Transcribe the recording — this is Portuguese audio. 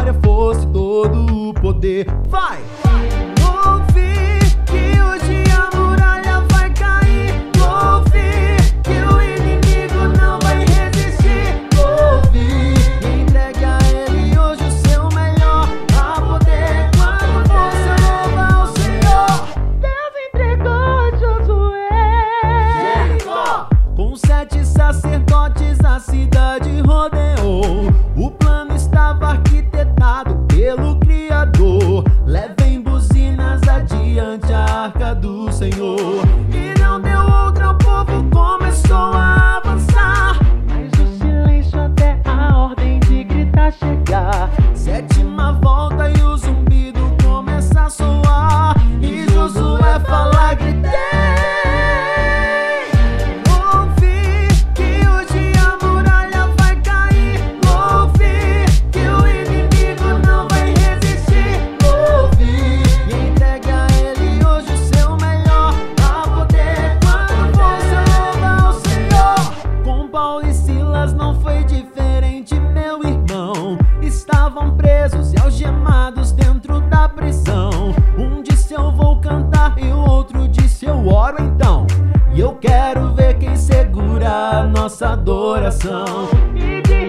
glória fosse todo o poder. Vai! Ouvi que hoje a muralha vai cair. Ouvi que o inimigo não vai resistir. Ouvi e entregue a ele hoje o seu melhor. A poder quando você louva o Senhor. Deus entregou Josué. Jericó, com 7 sacerdotes a cidade rodeou. O plano estava arquitetado pelo Criador. Levem buzinas adiante a arca do Senhor. E não deu outra, o povo começou a avançar. Mas o silêncio até a ordem de gritar chegar. 7ª volta e o zumbido começa a soar. E Josué fala, gritei. Ouvi que hoje a muralha vai cair. Ouvi que o inimigo não vai resistir. Ouvi e entregue a ele hoje o seu melhor. A poder quando você louva o Senhor. Com Paulo e Silas não foi diferente, meu irmão. Estavam presos e algemados dentro da prisão. Um disse eu vou cantar e o outro disse eu oro então. E eu quero ver quem segura a nossa adoração. E